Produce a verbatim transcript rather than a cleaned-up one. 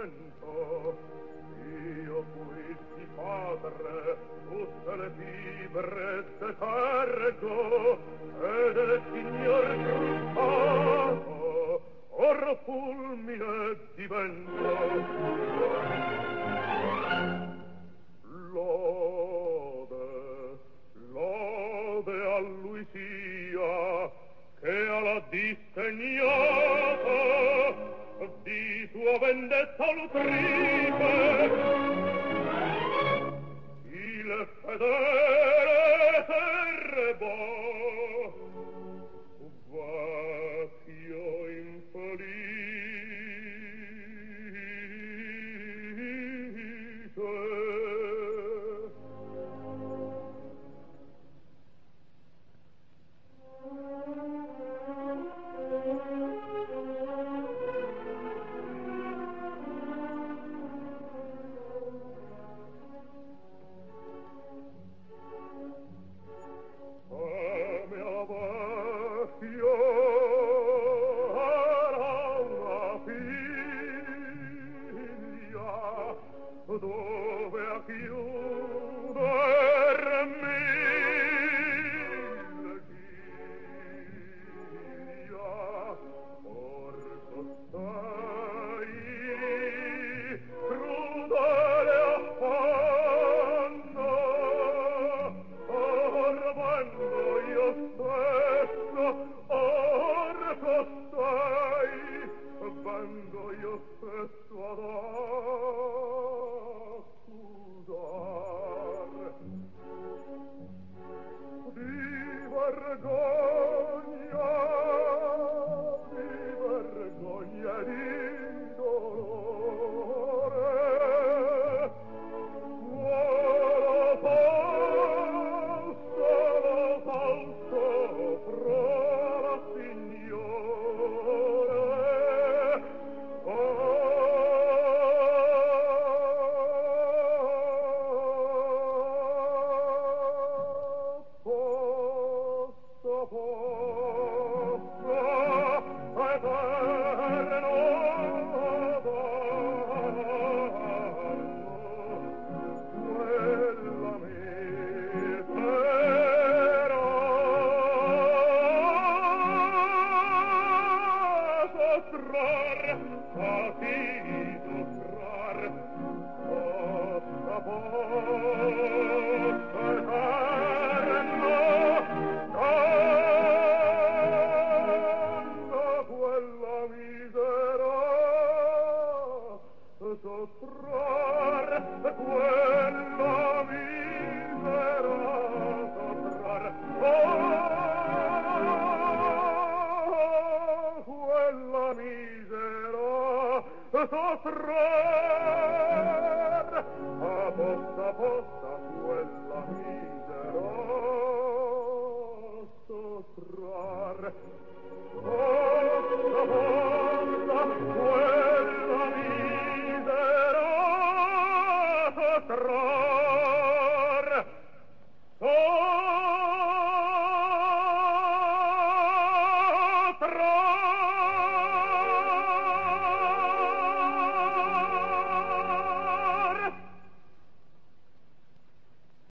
vento. Io fuisti padre, tutte le fibre detergo, e del signor crupato, or fulmine divento. Lode, lode a lui sia, che alla disdegnata di sua vendetta nutrice il fedele serbò vecchio infelice. Dove a chiudermi le ghia, or costai crudele affanno, or vengo io stesso, or costai vengo io stesso ad vergogna, di vergogna e di dolore, quale falso, falso fra la signore. Sottrar, apposta, apposta, quella misera, sottrar,